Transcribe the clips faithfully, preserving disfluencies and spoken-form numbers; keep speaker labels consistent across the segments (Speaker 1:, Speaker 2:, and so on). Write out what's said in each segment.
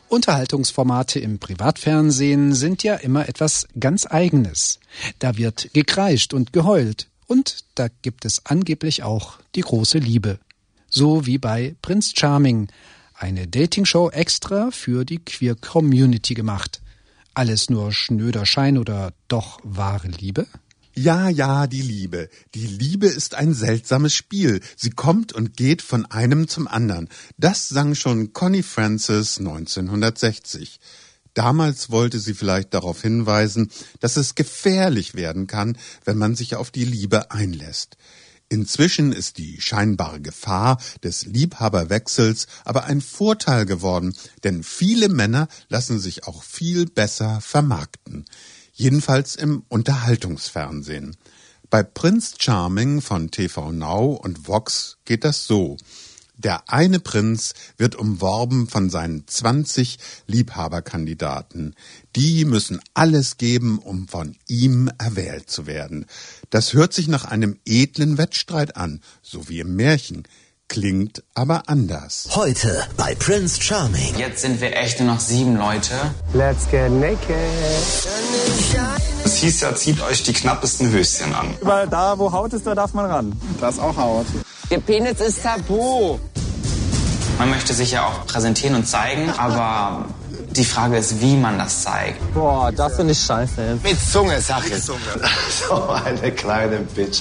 Speaker 1: Unterhaltungsformate im Privatfernsehen sind ja immer etwas ganz Eigenes. Da wird gekreischt und geheult und da gibt es angeblich auch die große Liebe. So wie bei Prince Charming, eine Dating-Show extra für die Queer-Community gemacht. Alles nur schnöder Schein oder doch wahre Liebe?
Speaker 2: Ja, ja, die Liebe. Die Liebe ist ein seltsames Spiel. Sie kommt und geht von einem zum anderen. Das sang schon Connie Francis neunzehnhundertsechzig. Damals wollte sie vielleicht darauf hinweisen, dass es gefährlich werden kann, wenn man sich auf die Liebe einlässt. Inzwischen ist die scheinbare Gefahr des Liebhaberwechsels aber ein Vorteil geworden, denn viele Männer lassen sich auch viel besser vermarkten. Jedenfalls im Unterhaltungsfernsehen. Bei Prince Charming von T V Now und Vox geht das so. Der eine Prinz wird umworben von seinen zwanzig Liebhaberkandidaten. Die müssen alles geben, um von ihm erwählt zu werden. Das hört sich nach einem edlen Wettstreit an, so wie im Märchen. Klingt aber anders.
Speaker 3: Heute bei Prince Charming.
Speaker 4: Jetzt sind wir echt nur noch sieben Leute.
Speaker 5: Let's get naked.
Speaker 6: Es hieß ja, zieht euch die knappesten Höschen an.
Speaker 5: Überall da, wo Haut ist, da darf man ran.
Speaker 6: Da ist auch Haut.
Speaker 7: Der Penis ist tabu.
Speaker 4: Man möchte sich ja auch präsentieren und zeigen, aber die Frage ist, wie man das zeigt.
Speaker 7: Boah, das finde ich scheiße.
Speaker 6: Mit Zunge, sag ich. So eine kleine Bitch.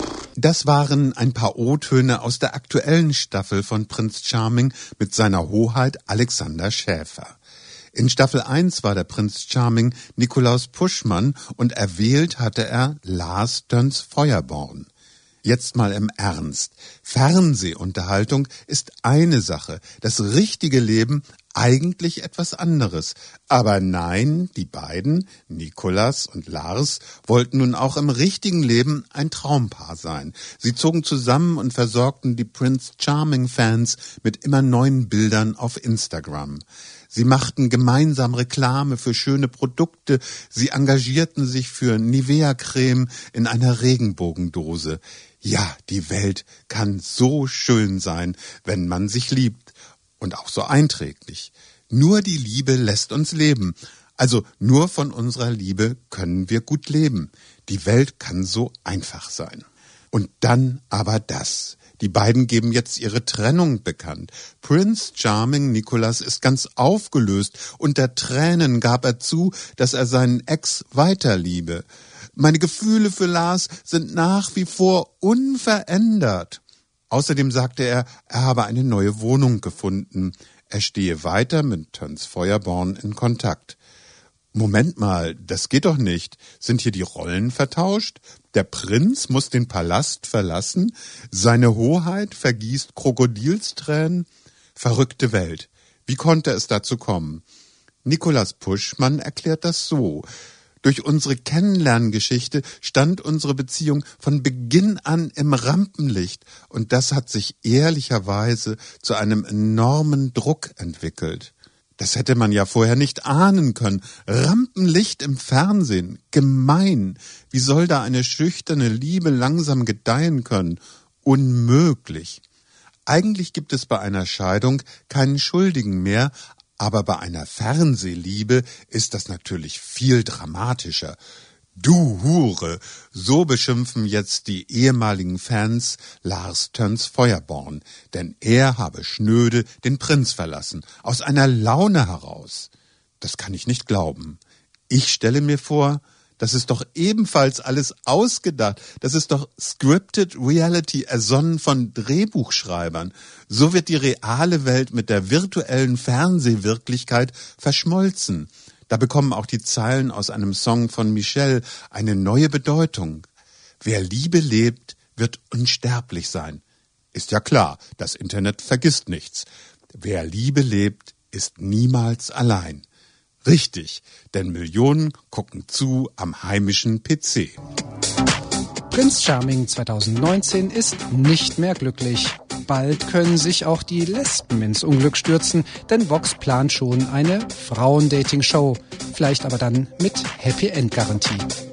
Speaker 2: Das waren ein paar O-Töne aus der aktuellen Staffel von Prince Charming mit seiner Hoheit Alexander Schäfer. In Staffel eins war der Prinz Charming Nikolaus Puschmann und erwählt hatte er Lars Töns Feuerborn. Jetzt mal im Ernst. Fernsehunterhaltung ist eine Sache, das richtige Leben eigentlich etwas anderes. Aber nein, die beiden, Nikolaus und Lars, wollten nun auch im richtigen Leben ein Traumpaar sein. Sie zogen zusammen und versorgten die Prince Charming-Fans mit immer neuen Bildern auf Instagram. Sie machten gemeinsam Reklame für schöne Produkte. Sie engagierten sich für Nivea-Creme in einer Regenbogendose. Ja, die Welt kann so schön sein, wenn man sich liebt. Und auch so einträglich. Nur die Liebe lässt uns leben. Also nur von unserer Liebe können wir gut leben. Die Welt kann so einfach sein. Und dann aber das. Die beiden geben jetzt ihre Trennung bekannt. Prince Charming Nikolaus ist ganz aufgelöst. Unter Tränen gab er zu, dass er seinen Ex weiterliebe. Meine Gefühle für Lars sind nach wie vor unverändert. Außerdem sagte er, er habe eine neue Wohnung gefunden. Er stehe weiter mit Töns Feuerborn in Kontakt. Moment mal, das geht doch nicht. Sind hier die Rollen vertauscht? Der Prinz muss den Palast verlassen? Seine Hoheit vergießt Krokodilstränen? Verrückte Welt. Wie konnte es dazu kommen? Nikolaus Puschmann erklärt das so. Durch unsere Kennenlerngeschichte stand unsere Beziehung von Beginn an im Rampenlicht und das hat sich ehrlicherweise zu einem enormen Druck entwickelt. Das hätte man ja vorher nicht ahnen können. Rampenlicht im Fernsehen, gemein. Wie soll da eine schüchterne Liebe langsam gedeihen können? Unmöglich. Eigentlich gibt es bei einer Scheidung keinen Schuldigen mehr, aber bei einer Fernsehliebe ist das natürlich viel dramatischer. Du Hure, so beschimpfen jetzt die ehemaligen Fans Lars Töns Feuerborn, denn er habe schnöde den Prinz verlassen, aus einer Laune heraus. Das kann ich nicht glauben. Ich stelle mir vor, das ist doch ebenfalls alles ausgedacht. Das ist doch Scripted Reality, ersonnen von Drehbuchschreibern. So wird die reale Welt mit der virtuellen Fernsehwirklichkeit verschmolzen. Da bekommen auch die Zeilen aus einem Song von Michelle eine neue Bedeutung. Wer Liebe lebt, wird unsterblich sein. Ist ja klar, das Internet vergisst nichts. Wer Liebe lebt, ist niemals allein. Richtig, denn Millionen gucken zu am heimischen P C.
Speaker 1: Prince Charming zwanzig neunzehn ist nicht mehr glücklich. Bald können sich auch die Lesben ins Unglück stürzen, denn Vox plant schon eine Frauendating-Show. Vielleicht aber dann mit Happy-End-Garantie.